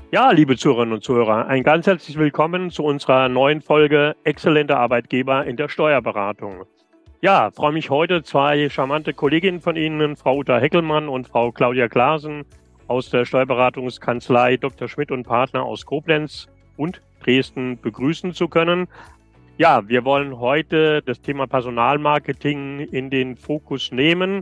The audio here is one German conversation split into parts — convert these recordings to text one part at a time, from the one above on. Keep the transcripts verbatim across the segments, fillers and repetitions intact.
Ja, liebe Zuhörerinnen und Zuhörer, ein ganz herzliches Willkommen zu unserer neuen Folge Exzellente Arbeitgeber in der Steuerberatung. Ja, freue mich heute zwei charmante Kolleginnen von Ihnen, Frau Uta Heckelmann und Frau Claudia Klasen aus der Steuerberatungskanzlei Doktor Schmidt und Partner aus Koblenz und Dresden begrüßen zu können. Ja, wir wollen heute das Thema Personalmarketing in den Fokus nehmen.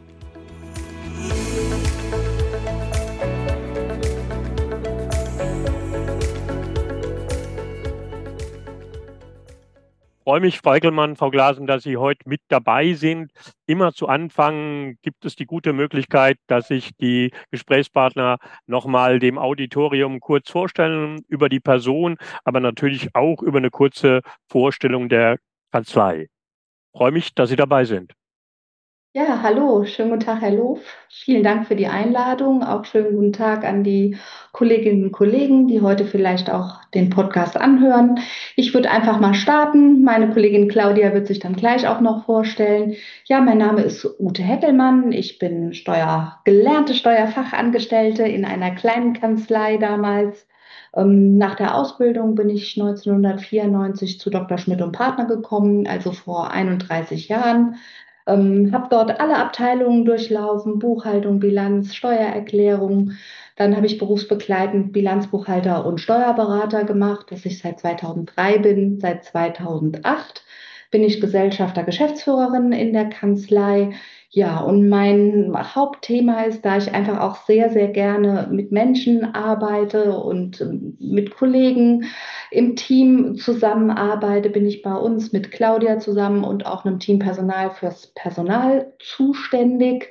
Ich freue mich, Frau Eckelmann, Frau Glasen, dass Sie heute mit dabei sind. Immer zu Anfang gibt es die gute Möglichkeit, dass sich die Gesprächspartner nochmal dem Auditorium kurz vorstellen über die Person, aber natürlich auch über eine kurze Vorstellung der Kanzlei. Ich freue mich, dass Sie dabei sind. Ja, hallo, schönen guten Tag, Herr Loof. Vielen Dank für die Einladung. Auch schönen guten Tag an die Kolleginnen und Kollegen, die heute vielleicht auch den Podcast anhören. Ich würde einfach mal starten. Meine Kollegin Claudia wird sich dann gleich auch noch vorstellen. Ja, mein Name ist Ute Heckelmann. Ich bin Steuer, gelernte Steuerfachangestellte in einer kleinen Kanzlei damals. Ähm, Nach der Ausbildung bin ich neunzehnhundertvierundneunzig zu Doktor Schmidt und Partner gekommen, also vor einunddreißig Jahren. Ähm, habe dort alle Abteilungen durchlaufen: Buchhaltung, Bilanz, Steuererklärung. Dann habe ich berufsbegleitend Bilanzbuchhalter und Steuerberater gemacht, dass ich seit zweitausenddrei bin. Seit zweitausendacht bin ich Gesellschafter, Geschäftsführerin in der Kanzlei. Ja, und mein Hauptthema ist, da ich einfach auch sehr, sehr gerne mit Menschen arbeite und ähm, mit Kollegen im Team zusammenarbeite, bin ich bei uns mit Claudia zusammen und auch einem Team Personal fürs Personal zuständig.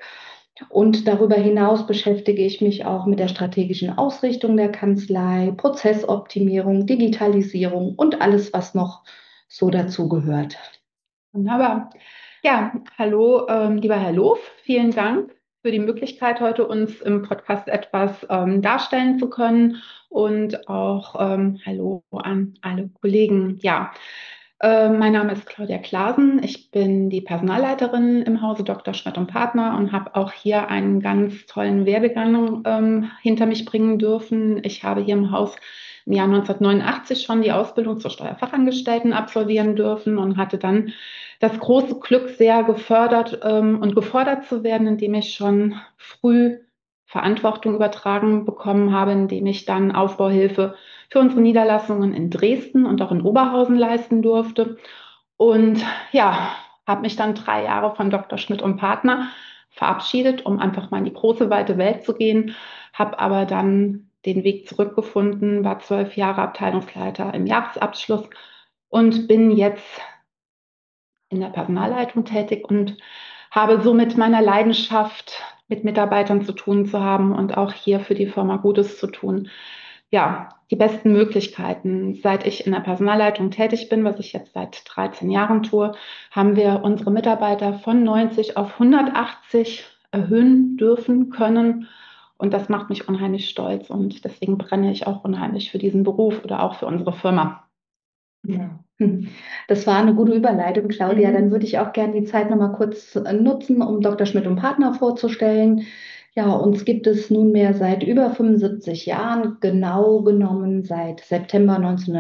Und darüber hinaus beschäftige ich mich auch mit der strategischen Ausrichtung der Kanzlei, Prozessoptimierung, Digitalisierung und alles, was noch so dazu gehört. Wunderbar. Ja, hallo, ähm, lieber Herr Loof, vielen Dank für die Möglichkeit, heute uns im Podcast etwas ähm, darstellen zu können und auch ähm, hallo an alle Kollegen. Ja, äh, mein Name ist Claudia Klasen. Ich bin die Personalleiterin im Hause Doktor Schmidt und Partner und habe auch hier einen ganz tollen Werdegang ähm, hinter mich bringen dürfen. Ich habe hier im Haus im Jahr neunzehnhundertneunundachtzig schon die Ausbildung zur Steuerfachangestellten absolvieren dürfen und hatte dann das große Glück, sehr gefördert ähm, und gefordert zu werden, indem ich schon früh Verantwortung übertragen bekommen habe, indem ich dann Aufbauhilfe für unsere Niederlassungen in Dresden und auch in Oberhausen leisten durfte. Und ja, habe mich dann drei Jahre von Doktor Schmidt und Partner verabschiedet, um einfach mal in die große, weite Welt zu gehen, habe aber dann den Weg zurückgefunden, war zwölf Jahre Abteilungsleiter im Jahresabschluss und bin jetzt in der Personalleitung tätig und habe somit meiner Leidenschaft, mit Mitarbeitern zu tun zu haben und auch hier für die Firma Gutes zu tun. Ja, die besten Möglichkeiten. Seit ich in der Personalleitung tätig bin, was ich jetzt seit dreizehn Jahren tue, haben wir unsere Mitarbeiter von neunzig auf hundertachtzig erhöhen dürfen können. Und das macht mich unheimlich stolz und deswegen brenne ich auch unheimlich für diesen Beruf oder auch für unsere Firma. Ja. Das war eine gute Überleitung, Claudia. Dann Mhm. würde ich auch gerne die Zeit noch mal kurz äh, nutzen, um Doktor Schmidt und Partner vorzustellen. Ja, uns gibt es nunmehr seit über fünfundsiebzig Jahren, genau genommen seit September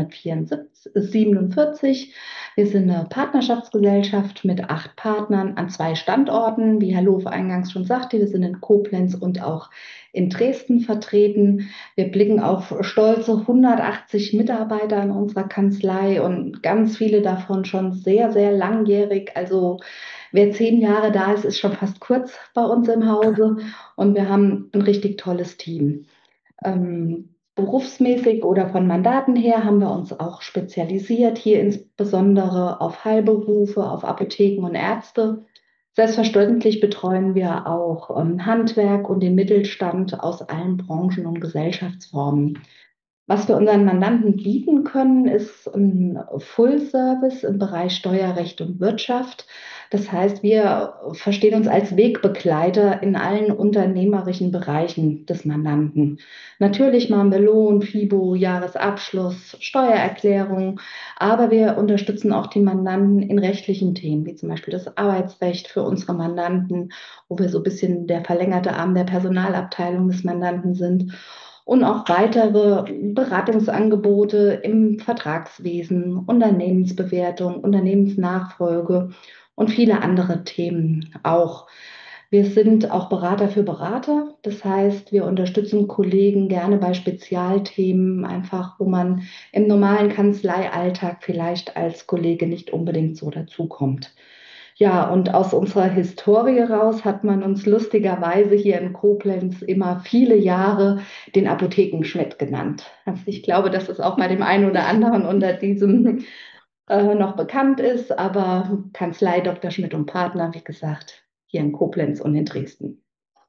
neunzehnhundertsiebenundvierzig. Wir sind eine Partnerschaftsgesellschaft mit acht Partnern an zwei Standorten, wie Herr Loof eingangs schon sagte. Wir sind in Koblenz und auch in Dresden vertreten. Wir blicken auf stolze hundertachtzig Mitarbeiter in unserer Kanzlei und ganz viele davon schon sehr, sehr langjährig. Also wer zehn Jahre da ist, ist schon fast kurz bei uns im Hause und wir haben ein richtig tolles Team. Ähm, berufsmäßig oder von Mandaten her haben wir uns auch spezialisiert, hier insbesondere auf Heilberufe, auf Apotheken und Ärzte. Selbstverständlich betreuen wir auch ähm, Handwerk und den Mittelstand aus allen Branchen und Gesellschaftsformen. Was wir unseren Mandanten bieten können, ist ein Full-Service im Bereich Steuerrecht und Wirtschaft. Das heißt, wir verstehen uns als Wegbegleiter in allen unternehmerischen Bereichen des Mandanten. Natürlich machen wir Lohn, FIBO, Jahresabschluss, Steuererklärung, aber wir unterstützen auch die Mandanten in rechtlichen Themen, wie zum Beispiel das Arbeitsrecht für unsere Mandanten, wo wir so ein bisschen der verlängerte Arm der Personalabteilung des Mandanten sind. und auch weitere Beratungsangebote im Vertragswesen, Unternehmensbewertung, Unternehmensnachfolge und viele andere Themen auch. Wir sind auch Berater für Berater. Das heißt, wir unterstützen Kollegen gerne bei Spezialthemen, einfach wo man im normalen Kanzleialltag vielleicht als Kollege nicht unbedingt so dazukommt. Ja, und aus unserer Historie raus hat man uns lustigerweise hier in Koblenz immer viele Jahre den Apothekenschmidt genannt. Also ich glaube, dass es auch bei dem einen oder anderen unter diesem äh, noch bekannt ist, aber Kanzlei Doktor Schmidt und Partner, wie gesagt, hier in Koblenz und in Dresden.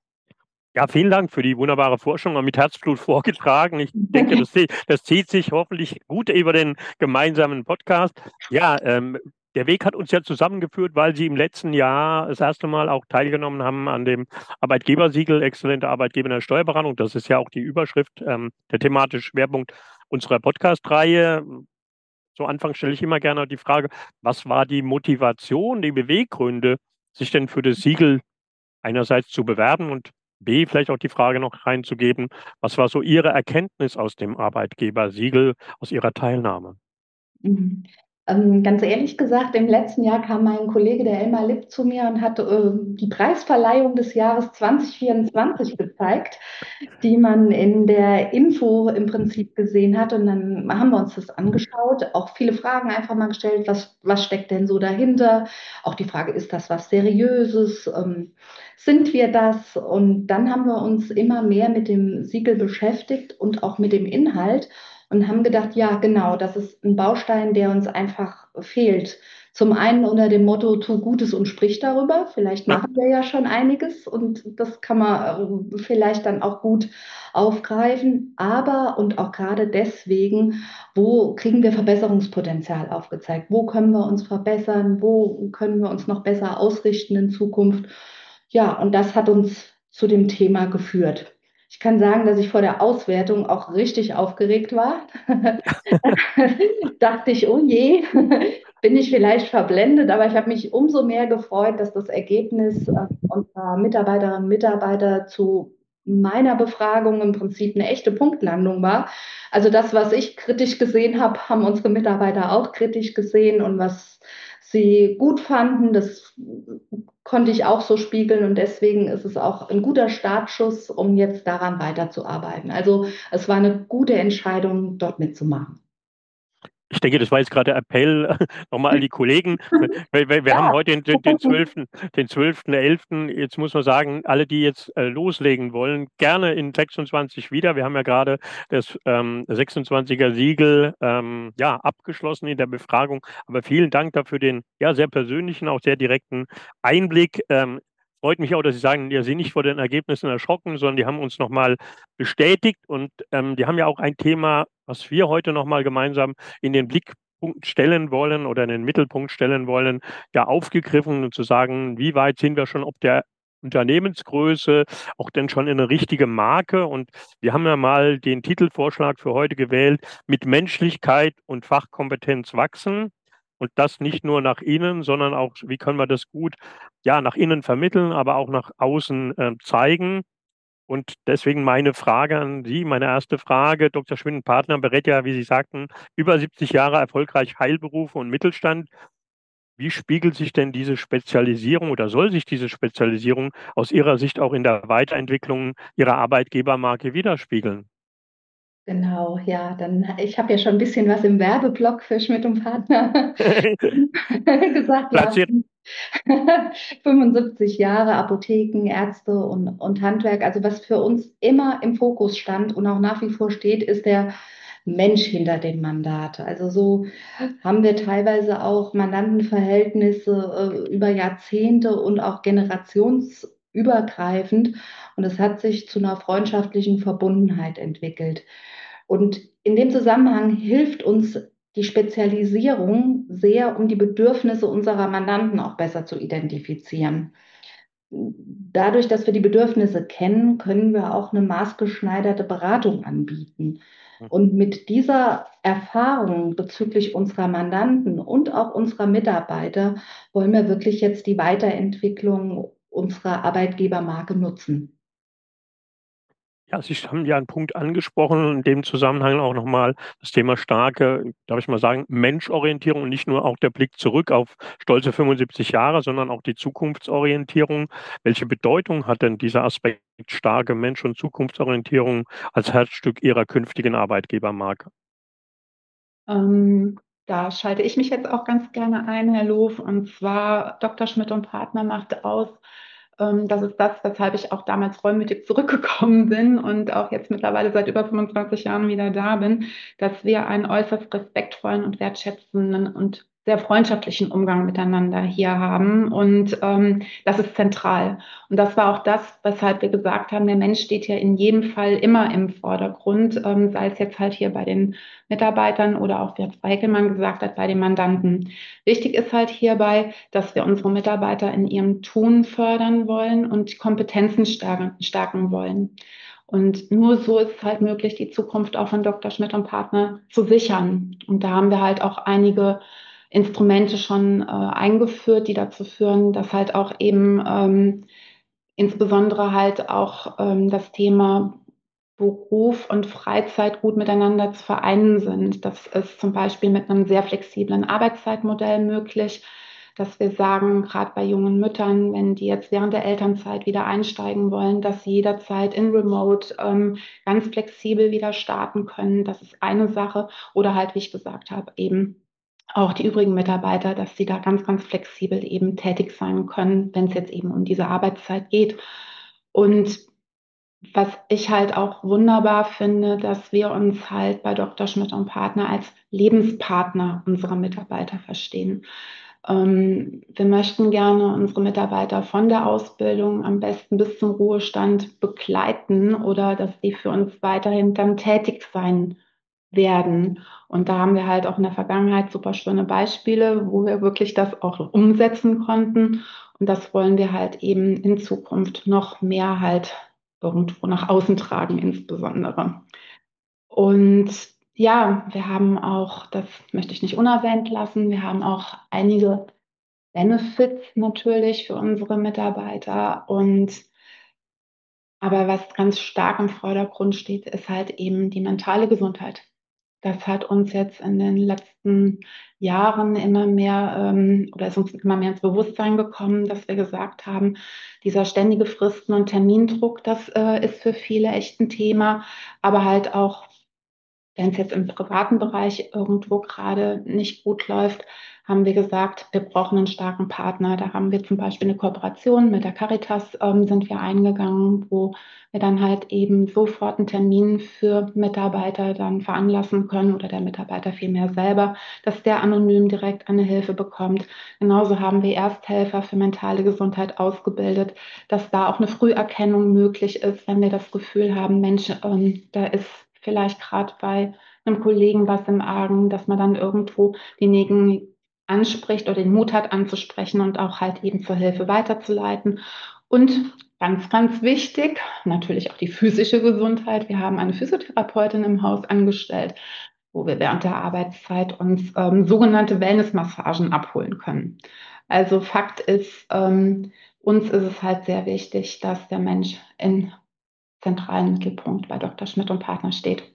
Ja, vielen Dank für die wunderbare Forschung und mit Herzblut vorgetragen. Ich denke, das, das zieht sich hoffentlich gut über den gemeinsamen Podcast. Ja, ähm, der Weg hat uns ja zusammengeführt, weil Sie im letzten Jahr das erste Mal auch teilgenommen haben an dem Arbeitgebersiegel Exzellente Arbeitgeber in der Steuerberatung. Das ist ja auch die Überschrift, ähm, der thematische Schwerpunkt unserer Podcast-Reihe. Zu Anfang stelle ich immer gerne die Frage, was war die Motivation, die Beweggründe, sich denn für das Siegel einerseits zu bewerben und B, vielleicht auch die Frage noch reinzugeben, was war so Ihre Erkenntnis aus dem Arbeitgebersiegel, aus Ihrer Teilnahme? Mhm. Ähm, ganz ehrlich gesagt, im letzten Jahr kam mein Kollege, der Elmar Lipp, zu mir und hat äh, die Preisverleihung des Jahres zwanzig vierundzwanzig gezeigt, die man in der Info im Prinzip gesehen hat. Und dann haben wir uns das angeschaut, auch viele Fragen einfach mal gestellt, was, was steckt denn so dahinter? Auch die Frage, ist das was Seriöses? Ähm, sind wir das? Und dann haben wir uns immer mehr mit dem Siegel beschäftigt und auch mit dem Inhalt und haben gedacht, ja, genau, das ist ein Baustein, der uns einfach fehlt. Zum einen unter dem Motto, tu Gutes und sprich darüber. Vielleicht Ja, machen wir ja schon einiges und das kann man äh, vielleicht dann auch gut aufgreifen. Aber und auch gerade deswegen, wo kriegen wir Verbesserungspotenzial aufgezeigt? Wo können wir uns verbessern? Wo können wir uns noch besser ausrichten in Zukunft? Ja, und das hat uns zu dem Thema geführt. Ich kann sagen, dass ich vor der Auswertung auch richtig aufgeregt war. Dachte ich, oh je, bin ich vielleicht verblendet, aber ich habe mich umso mehr gefreut, dass das Ergebnis äh, unserer Mitarbeiterinnen und Mitarbeiter zu meiner Befragung im Prinzip eine echte Punktlandung war. Also das, was ich kritisch gesehen habe, haben unsere Mitarbeiter auch kritisch gesehen und was sie gut fanden, das konnte ich auch so spiegeln und deswegen ist es auch ein guter Startschuss, um jetzt daran weiterzuarbeiten. Also es war eine gute Entscheidung, dort mitzumachen. ich denke, das war jetzt gerade der Appell nochmal an die Kollegen. Wir, wir, wir haben Ja. heute den, den, den zwölften den zwölften elften Jetzt muss man sagen, alle, die jetzt äh, loslegen wollen, gerne in sechsundzwanzig wieder. Wir haben ja gerade das ähm, sechsundzwanziger Siegel ähm, ja, abgeschlossen in der Befragung. Aber vielen Dank dafür den ja, sehr persönlichen, auch sehr direkten Einblick. Ähm, freut mich auch, dass Sie sagen, ja, Sie sind nicht vor den Ergebnissen erschrocken, sondern die haben uns nochmal bestätigt und ähm, die haben ja auch ein Thema, was wir heute nochmal gemeinsam in den Blickpunkt stellen wollen oder in den Mittelpunkt stellen wollen, ja aufgegriffen und zu sagen, wie weit sind wir schon ob der Unternehmensgröße, auch denn schon in eine richtige Marke. Und wir haben ja mal den Titelvorschlag für heute gewählt, mit Menschlichkeit und Fachkompetenz wachsen. Und das nicht nur nach innen, sondern auch, wie können wir das gut ja, nach innen vermitteln, aber auch nach außen äh, zeigen. Und deswegen meine Frage an Sie, meine erste Frage. Doktor Schwinden-Partner berät ja, wie Sie sagten, über siebzig Jahre erfolgreich Heilberufe und Mittelstand. Wie spiegelt sich denn diese Spezialisierung oder soll sich diese Spezialisierung aus Ihrer Sicht auch in der Weiterentwicklung Ihrer Arbeitgebermarke widerspiegeln? Genau, ja, dann, ich habe ja schon ein bisschen was im Werbeblock für Schmidt und Partner gesagt, ja, Platziert. fünfundsiebzig Jahre Apotheken, Ärzte und, und Handwerk. Also was für uns immer im Fokus stand und auch nach wie vor steht, ist der Mensch hinter dem Mandat. Also so haben wir teilweise auch Mandantenverhältnisse äh, über Jahrzehnte und auch generationsübergreifend. Und es hat sich zu einer freundschaftlichen Verbundenheit entwickelt. Und in dem Zusammenhang hilft uns die Spezialisierung sehr, um die Bedürfnisse unserer Mandanten auch besser zu identifizieren. Dadurch, dass wir die Bedürfnisse kennen, können wir auch eine maßgeschneiderte Beratung anbieten. Und mit dieser Erfahrung bezüglich unserer Mandanten und auch unserer Mitarbeiter wollen wir wirklich jetzt die Weiterentwicklung unserer Arbeitgebermarke nutzen. Ja, Sie haben ja einen Punkt angesprochen, in dem Zusammenhang auch nochmal das Thema starke, darf ich mal sagen, Menschorientierung und nicht nur auch der Blick zurück auf stolze fünfundsiebzig Jahre, sondern auch die Zukunftsorientierung. Welche Bedeutung hat denn dieser Aspekt starke Mensch- und Zukunftsorientierung als Herzstück Ihrer künftigen Arbeitgebermarke? Ähm, Da schalte ich mich jetzt auch ganz gerne ein, Herr Loof. Und zwar Doktor Schmidt und Partner macht aus, ähm, das ist das, weshalb ich auch damals reumütig zurückgekommen bin und auch jetzt mittlerweile seit über fünfundzwanzig Jahren wieder da bin, dass wir einen äußerst respektvollen und wertschätzenden und sehr freundschaftlichen Umgang miteinander hier haben. Und ähm, das ist zentral. Und das war auch das, weshalb wir gesagt haben, der Mensch steht ja in jedem Fall immer im Vordergrund, ähm, sei es jetzt halt hier bei den Mitarbeitern oder auch, wie Frau Heckelmann gesagt hat, bei den Mandanten. Wichtig ist halt hierbei, dass wir unsere Mitarbeiter in ihrem Tun fördern wollen und Kompetenzen stärken, stärken wollen. Und nur so ist es halt möglich, die Zukunft auch von Doktor Schmidt und Partner zu sichern. Und da haben wir halt auch einige Instrumente schon äh, eingeführt, die dazu führen, dass halt auch eben ähm, insbesondere halt auch ähm, das Thema Beruf und Freizeit gut miteinander zu vereinen sind. Das ist zum Beispiel mit einem sehr flexiblen Arbeitszeitmodell möglich, dass wir sagen, gerade bei jungen Müttern, wenn die jetzt während der Elternzeit wieder einsteigen wollen, dass sie jederzeit in Remote ähm, ganz flexibel wieder starten können. Das ist eine Sache. Oder halt, wie ich gesagt habe, eben auch die übrigen Mitarbeiter, dass sie da ganz, ganz flexibel eben tätig sein können, wenn es jetzt eben um diese Arbeitszeit geht. Und was ich halt auch wunderbar finde, dass wir uns halt bei Doktor Schmidt und Partner als Lebenspartner unserer Mitarbeiter verstehen. Ähm, wir möchten gerne unsere Mitarbeiter von der Ausbildung am besten bis zum Ruhestand begleiten oder dass die für uns weiterhin dann tätig sein werden. Und da haben wir halt auch in der Vergangenheit super schöne Beispiele, wo wir wirklich das auch umsetzen konnten. Und das wollen wir halt eben in Zukunft noch mehr halt irgendwo nach außen tragen, insbesondere. Und ja, wir haben auch, das möchte ich nicht unerwähnt lassen, wir haben auch einige Benefits natürlich für unsere Mitarbeiter. Und aber was ganz stark im Vordergrund steht, ist halt eben die mentale Gesundheit. Das hat uns jetzt in den letzten Jahren immer mehr ähm, oder ist uns immer mehr ins Bewusstsein gekommen, dass wir gesagt haben, dieser ständige Fristen- und Termindruck, das äh, ist für viele echt ein Thema, aber halt auch wenn es jetzt im privaten Bereich irgendwo gerade nicht gut läuft, haben wir gesagt, wir brauchen einen starken Partner. Da haben wir zum Beispiel eine Kooperation mit der Caritas, ähm, sind wir eingegangen, wo wir dann halt eben sofort einen Termin für Mitarbeiter dann veranlassen können oder der Mitarbeiter vielmehr selber, dass der anonym direkt eine Hilfe bekommt. Genauso haben wir Ersthelfer für mentale Gesundheit ausgebildet, dass da auch eine Früherkennung möglich ist, wenn wir das Gefühl haben, Mensch, ähm, da ist vielleicht gerade bei einem Kollegen was im Argen, dass man dann irgendwo denjenigen anspricht oder den Mut hat anzusprechen und auch halt eben zur Hilfe weiterzuleiten. Und ganz, ganz wichtig, natürlich auch die physische Gesundheit. Wir haben eine Physiotherapeutin im Haus angestellt, wo wir während der Arbeitszeit uns ähm, sogenannte Wellnessmassagen abholen können. Also Fakt ist, ähm, uns ist es halt sehr wichtig, dass der Mensch in zentralen Mittelpunkt bei Doktor Schmidt und Partner steht.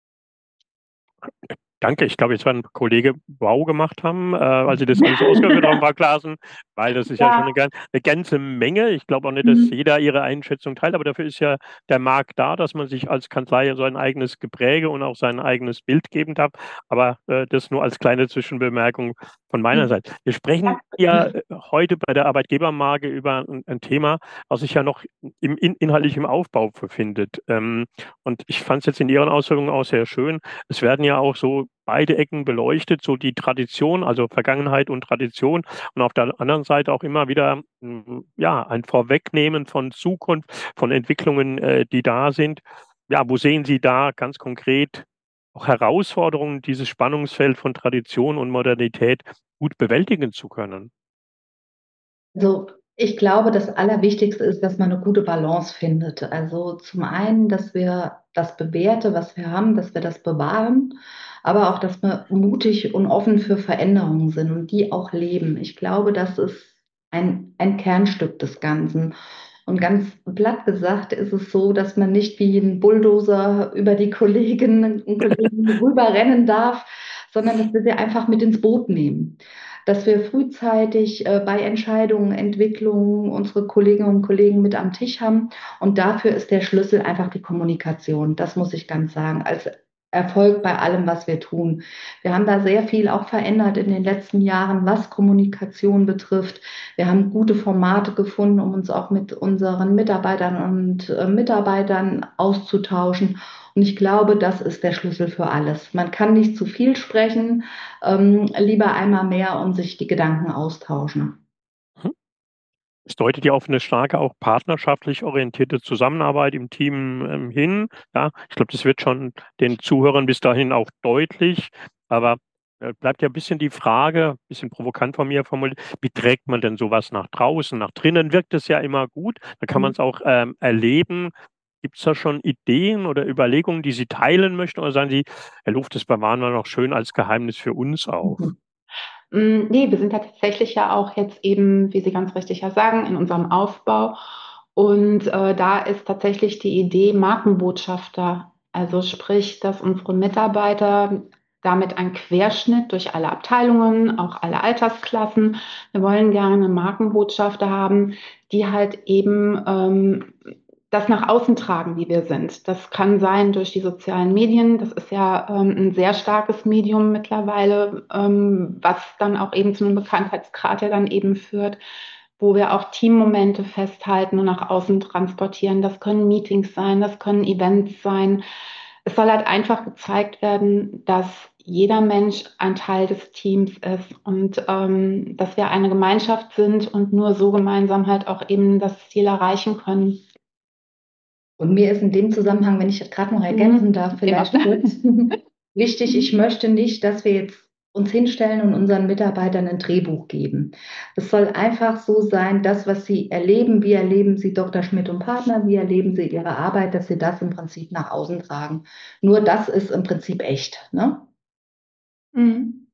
Danke. Ich glaube, jetzt werden Kollege wow gemacht haben, äh, als Sie das alles so ausgeführt haben, Frau Klaassen, weil das ist ja schon Ja, eine, gan- eine ganze Menge. Ich glaube auch nicht, dass mhm. jeder Ihre Einschätzung teilt, aber dafür ist ja der Markt da, dass man sich als Kanzlei so ein eigenes Gepräge und auch sein eigenes Bild geben darf. Aber äh, das nur als kleine Zwischenbemerkung von meiner Seite. Wir sprechen ja äh, heute bei der Arbeitgebermarke über ein, ein Thema, was sich ja noch im, in, inhaltlich im Aufbau befindet. Ähm, und ich fand es jetzt in Ihren Ausführungen auch sehr schön. Es werden ja auch so beide Ecken beleuchtet, so die Tradition, also Vergangenheit und Tradition und auf der anderen Seite auch immer wieder mm, ja, ein Vorwegnehmen von Zukunft, von Entwicklungen, äh, die da sind. Ja, wo sehen Sie da ganz konkret auch Herausforderungen, dieses Spannungsfeld von Tradition und Modernität gut bewältigen zu können? Also ich glaube, das Allerwichtigste ist, dass man eine gute Balance findet. Also zum einen, dass wir das Bewährte, was wir haben, dass wir das bewahren, aber auch, dass wir mutig und offen für Veränderungen sind und die auch leben. Ich glaube, das ist ein, ein Kernstück des Ganzen. Und ganz platt gesagt ist es so, dass man nicht wie ein Bulldozer über die Kolleginnen und Kollegen rüberrennen darf, sondern dass wir sie einfach mit ins Boot nehmen. Dass wir frühzeitig äh, bei Entscheidungen, Entwicklungen unsere Kolleginnen und Kollegen mit am Tisch haben. Und dafür ist der Schlüssel einfach die Kommunikation. Das muss ich ganz sagen, als Erfolg bei allem, was wir tun. Wir haben da sehr viel auch verändert in den letzten Jahren, was Kommunikation betrifft. Wir haben gute Formate gefunden, um uns auch mit unseren Mitarbeitern und äh, Mitarbeitern auszutauschen. Und ich glaube, das ist der Schlüssel für alles. Man kann nicht zu viel sprechen, ähm, lieber einmal mehr und sich die Gedanken austauschen. Mhm. Es deutet ja auf eine starke, auch partnerschaftlich orientierte Zusammenarbeit im Team, ähm, hin. Ja, ich glaube, das wird schon den Zuhörern bis dahin auch deutlich. Aber, äh, bleibt ja ein bisschen die Frage, ein bisschen provokant von mir formuliert, wie trägt man denn sowas nach draußen? Nach drinnen wirkt es ja immer gut, da kann man es auch, ähm, erleben. Gibt es da schon Ideen oder Überlegungen, die Sie teilen möchten? Oder sagen Sie: „Herr Luft, das bewahren wir noch schön als Geheimnis für uns auf?“ Mhm. Mm, Nee, wir sind ja tatsächlich ja auch jetzt eben, wie Sie ganz richtig ja sagen, in unserem Aufbau. Und äh, da ist tatsächlich die Idee Markenbotschafter. Also sprich, dass unsere Mitarbeiter damit ein Querschnitt durch alle Abteilungen, auch alle Altersklassen. Wir wollen gerne Markenbotschafter haben, die halt eben ähm, das nach außen tragen, wie wir sind. Das kann sein durch die sozialen Medien. Das ist ja ähm, ein sehr starkes Medium mittlerweile, ähm, was dann auch eben zu einem Bekanntheitsgrad ja dann eben führt, wo wir auch Teammomente festhalten und nach außen transportieren. Das können Meetings sein, das können Events sein. Es soll halt einfach gezeigt werden, dass jeder Mensch ein Teil des Teams ist und ähm, dass wir eine Gemeinschaft sind und nur so gemeinsam halt auch eben das Ziel erreichen können. Und mir ist in dem Zusammenhang, wenn ich gerade noch ergänzen Mhm. darf, Immer. vielleicht kurz wichtig, ich möchte nicht, dass wir jetzt uns hinstellen und unseren Mitarbeitern ein Drehbuch geben. Es soll einfach so sein, das, was sie erleben, wie erleben sie Doktor Schmidt und Partner, wie erleben sie ihre Arbeit, dass sie das im Prinzip nach außen tragen. Nur das ist im Prinzip echt, ne? Mhm.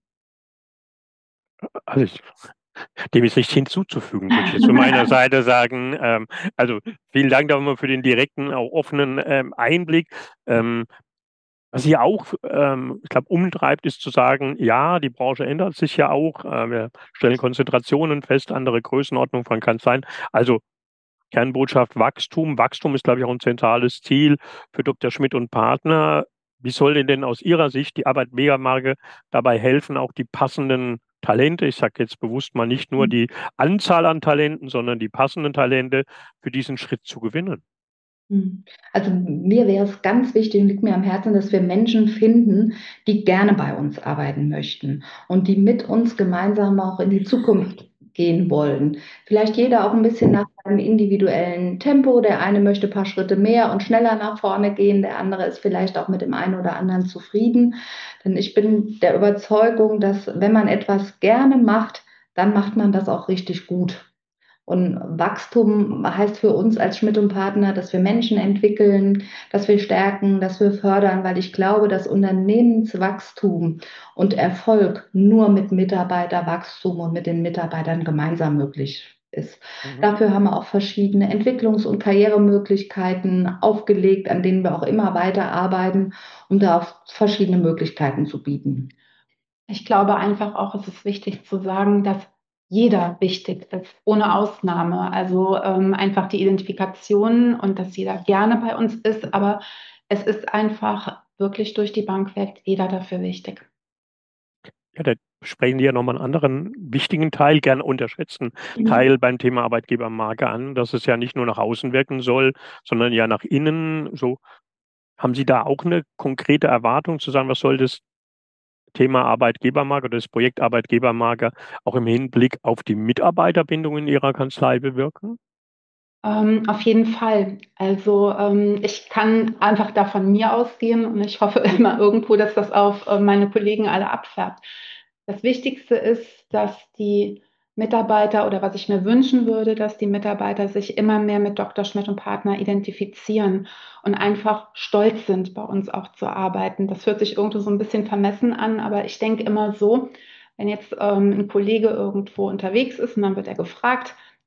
Also, ich dem ist nichts hinzuzufügen, würde ich jetzt von meiner Seite sagen. Ähm, also, vielen Dank da immer für den direkten, auch offenen, ähm, Einblick. Ähm, was Sie auch, ähm, ich glaube, umtreibt, ist zu sagen: „Ja, die Branche ändert sich ja auch. Äh, wir stellen Konzentrationen fest, andere Größenordnung von Kanzleien.“ Also, Kernbotschaft Wachstum. Wachstum ist, glaube ich, auch ein zentrales Ziel für Doktor Schmidt und Partner. Wie soll denn denn aus Ihrer Sicht die Arbeitgebermarke dabei helfen, auch die passenden Talente, ich sage jetzt bewusst mal nicht nur die Anzahl an Talenten, sondern die passenden Talente für diesen Schritt zu gewinnen? Hm. Also mir wäre es ganz wichtig und liegt mir am Herzen, dass wir Menschen finden, die gerne bei uns arbeiten möchten und die mit uns gemeinsam auch in die Zukunft gehen wollen. Vielleicht jeder auch ein bisschen nach seinem individuellen Tempo. Der eine möchte ein paar Schritte mehr und schneller nach vorne gehen, der andere ist vielleicht auch mit dem einen oder anderen zufrieden. Denn ich bin der Überzeugung, dass wenn man etwas gerne macht, dann macht man das auch richtig gut. Und Wachstum heißt für uns als Schmidt und Partner, dass wir Menschen entwickeln, dass wir stärken, dass wir fördern, weil ich glaube, dass Unternehmenswachstum und Erfolg nur mit Mitarbeiterwachstum und mit den Mitarbeitern gemeinsam möglich ist. Mhm. Dafür haben wir auch verschiedene Entwicklungs- und Karrieremöglichkeiten aufgelegt, an denen wir auch immer weiter arbeiten, um da auch verschiedene Möglichkeiten zu bieten. Ich glaube einfach auch, es ist wichtig zu sagen, dass jeder wichtig ist, ohne Ausnahme. Also ähm, einfach die Identifikation und dass jeder gerne bei uns ist, aber es ist einfach wirklich durch die Bank weg jeder dafür wichtig. Ja, da sprechen Sie ja noch mal 'n anderen wichtigen Teil, gern unterschätzten Teil beim Thema Arbeitgebermarke an, dass es ja nicht nur nach außen wirken soll, sondern ja nach innen. So, haben Sie da auch eine konkrete Erwartung zu sagen, was soll das Thema Arbeitgebermarke oder das Projekt Arbeitgebermarke auch im Hinblick auf die Mitarbeiterbindung in Ihrer Kanzlei bewirken? Ähm, auf jeden Fall. Also, ähm, ich kann einfach da von mir ausgehen und ich hoffe immer irgendwo, dass das auf, äh, meine Kollegen alle abfärbt. Das Wichtigste ist, dass die Mitarbeiter oder was ich mir wünschen würde, dass die Mitarbeiter sich immer mehr mit Doktor Schmidt und Partner identifizieren und einfach stolz sind, bei uns auch zu arbeiten. Das hört sich irgendwo so ein bisschen vermessen an, aber ich denke immer so, wenn jetzt, ähm, 'n Kollege irgendwo unterwegs ist und dann wird er gefragt: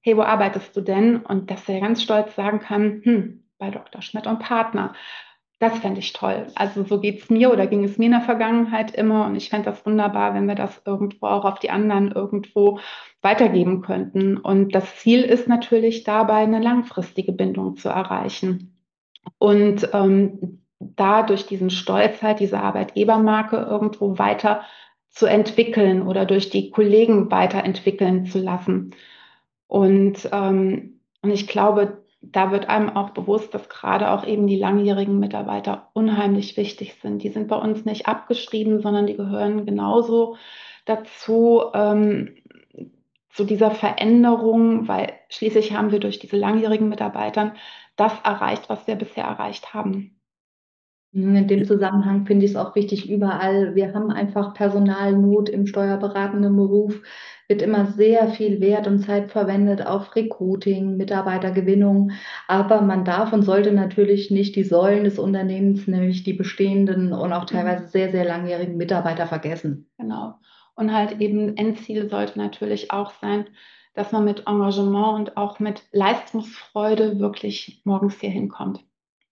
hey, wo arbeitest du denn? Und dass er ganz stolz sagen kann, hm, bei Doktor Schmidt und Partner. Das fände ich toll. Also so geht es mir oder ging es mir in der Vergangenheit immer. Und ich fände das wunderbar, wenn wir das irgendwo auch auf die anderen irgendwo weitergeben könnten. Und das Ziel ist natürlich dabei, eine langfristige Bindung zu erreichen. Und ähm, da durch diesen Stolz halt diese Arbeitgebermarke irgendwo weiter zu entwickeln oder durch die Kollegen weiterentwickeln zu lassen. Und, ähm, und ich glaube, da wird einem auch bewusst, dass gerade auch eben die langjährigen Mitarbeiter unheimlich wichtig sind. Die sind bei uns nicht abgeschrieben, sondern die gehören genauso dazu, ähm, zu dieser Veränderung, weil schließlich haben wir durch diese langjährigen Mitarbeitern das erreicht, was wir bisher erreicht haben. In dem Zusammenhang finde ich es auch wichtig, überall, wir haben einfach Personalnot im steuerberatenden Beruf, wird immer sehr viel Wert und Zeit verwendet auf Recruiting, Mitarbeitergewinnung, aber man darf und sollte natürlich nicht die Säulen des Unternehmens, nämlich die bestehenden und auch teilweise sehr, sehr langjährigen Mitarbeiter vergessen. Genau. Und halt eben Endziel sollte natürlich auch sein, dass man mit Engagement und auch mit Leistungsfreude wirklich morgens hier hinkommt.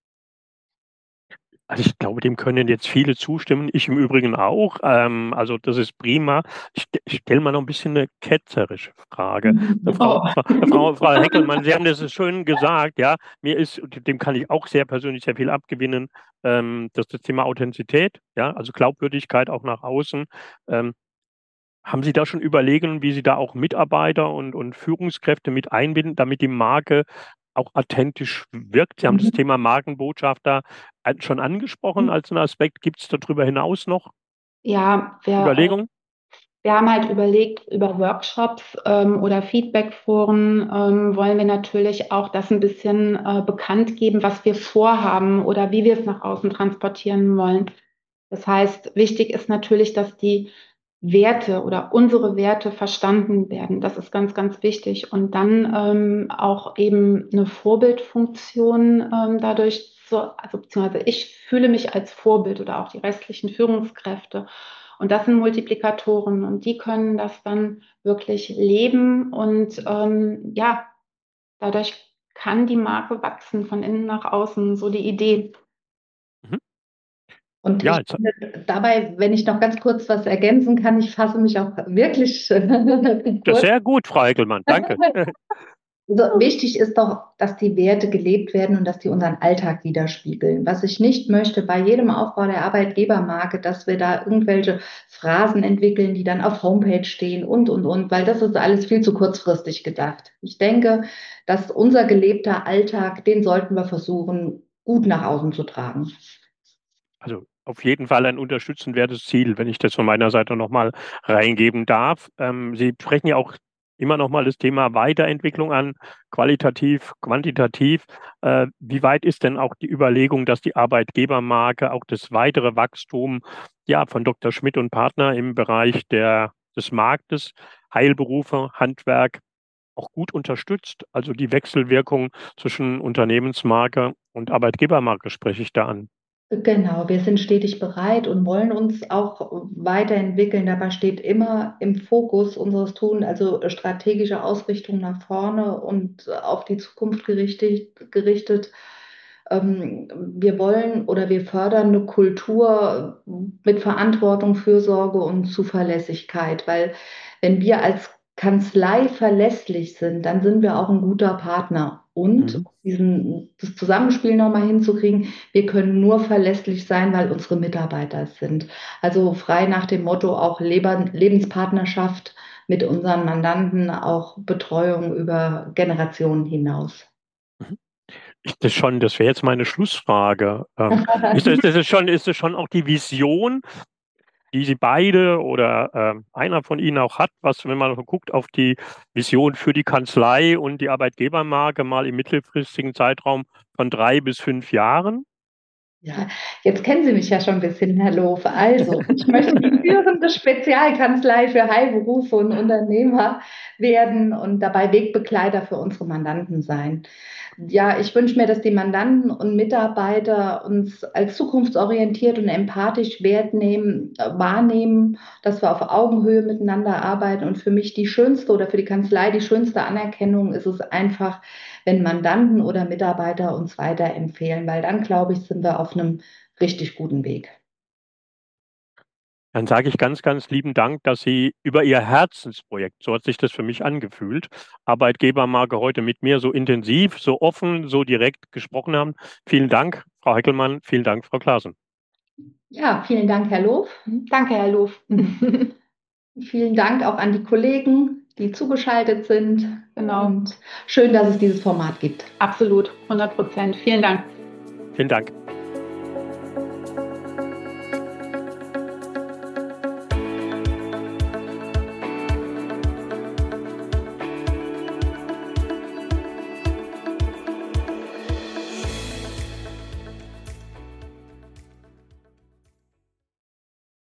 Also ich glaube, dem können jetzt viele zustimmen. Ich im Übrigen auch. Ähm, also das ist prima. Ich, ich stelle mal noch ein bisschen eine ketzerische Frage. Äh, Frau, Oh. Frau, Frau, Frau Heckelmann, Sie haben das schön gesagt, ja. Mir ist, und dem kann ich auch sehr persönlich sehr viel abgewinnen, ähm, das, das Thema Authentizität, ja, also Glaubwürdigkeit auch nach außen. Ähm, haben Sie da schon Überlegungen, wie Sie da auch Mitarbeiter und, und Führungskräfte mit einbinden, damit die Marke auch authentisch wirkt? Sie haben das Thema Markenbotschafter an- schon angesprochen als einen Aspekt. Gibt es darüber hinaus noch Ja, wir, äh, Überlegungen? wir haben halt überlegt, über Workshops ähm, oder Feedbackforen ähm, wollen wir natürlich auch das ein bisschen äh, bekannt geben, was wir vorhaben oder wie wir es nach außen transportieren wollen. Das heißt, wichtig ist natürlich, dass die Werte oder unsere Werte verstanden werden. Das ist ganz, ganz wichtig. Und dann ähm, auch eben eine Vorbildfunktion ähm, dadurch, zu, also beziehungsweise ich fühle mich als Vorbild oder auch die restlichen Führungskräfte. Und das sind Multiplikatoren und die können das dann wirklich leben und ähm, ja, dadurch kann die Marke wachsen von innen nach außen, so die Idee. Mhm. Und Ja, ich jetzt, finde dabei, wenn ich noch ganz kurz was ergänzen kann, ich fasse mich auch wirklich das ist kurz. sehr gut, Frau Heckelmann. Danke. Also wichtig ist doch, dass die Werte gelebt werden und dass die unseren Alltag widerspiegeln. Was ich nicht möchte bei jedem Aufbau der Arbeitgebermarke, dass wir da irgendwelche Phrasen entwickeln, die dann auf Homepage stehen und, und, und, weil das ist alles viel zu kurzfristig gedacht. Ich denke, dass unser gelebter Alltag, den sollten wir versuchen, gut nach außen zu tragen. Also auf jeden Fall ein unterstützenswertes Ziel, wenn ich das von meiner Seite nochmal reingeben darf. Ähm, Sie sprechen ja auch immer nochmal das Thema Weiterentwicklung an, qualitativ, quantitativ. Äh, wie weit ist denn auch die Überlegung, dass die Arbeitgebermarke auch das weitere Wachstum ja, von Doktor Schmidt und Partner im Bereich der, des Marktes, Heilberufe, Handwerk auch gut unterstützt? Also die Wechselwirkung zwischen Unternehmensmarke und Arbeitgebermarke spreche ich da an. Genau, wir sind stetig bereit und wollen uns auch weiterentwickeln. Dabei steht immer im Fokus unseres Tun, also strategische Ausrichtung nach vorne und auf die Zukunft gerichtet, gerichtet. Ähm, Wir wollen oder wir fördern eine Kultur mit Verantwortung, Fürsorge und Zuverlässigkeit, weil wenn wir als Kanzlei verlässlich sind, dann sind wir auch ein guter Partner. Und Mhm. diesen, das Zusammenspiel nochmal hinzukriegen, wir können nur verlässlich sein, weil unsere Mitarbeiter es sind. Also frei nach dem Motto auch Leber, Lebenspartnerschaft mit unseren Mandanten, auch Betreuung über Generationen hinaus. Mhm. Ist das schon, das wäre jetzt meine Schlussfrage. Ähm, ist das, das ist schon, ist das schon auch die Vision, die Sie beide oder ähm, einer von Ihnen auch hat, was, wenn man so guckt auf die Vision für die Kanzlei und die Arbeitgebermarke mal im mittelfristigen Zeitraum von drei bis fünf Jahren? Ja, jetzt kennen Sie mich ja schon ein bisschen, Herr Loof. Also, ich möchte die führende Spezialkanzlei für Heilberufe und Unternehmer werden und dabei Wegbegleiter für unsere Mandanten sein. Ja, ich wünsche mir, dass die Mandanten und Mitarbeiter uns als zukunftsorientiert und empathisch wert nehmen, äh, wahrnehmen, dass wir auf Augenhöhe miteinander arbeiten. Und für mich die schönste oder für die Kanzlei die schönste Anerkennung ist es einfach, wenn Mandanten oder Mitarbeiter uns weiterempfehlen, weil dann, glaube ich, sind wir auf einem richtig guten Weg. Dann sage ich ganz, ganz lieben Dank, dass Sie über Ihr Herzensprojekt, so hat sich das für mich angefühlt, Arbeitgebermarke heute mit mir so intensiv, so offen, so direkt gesprochen haben. Vielen Dank, Frau Heckelmann. Vielen Dank, Frau Klaassen. Ja, vielen Dank, Herr Loof. Danke, Herr Loof. Vielen Dank auch an die Kollegen, die zugeschaltet sind. Genau. Und schön, dass es dieses Format gibt. Absolut, hundert Prozent. Vielen Dank. Vielen Dank.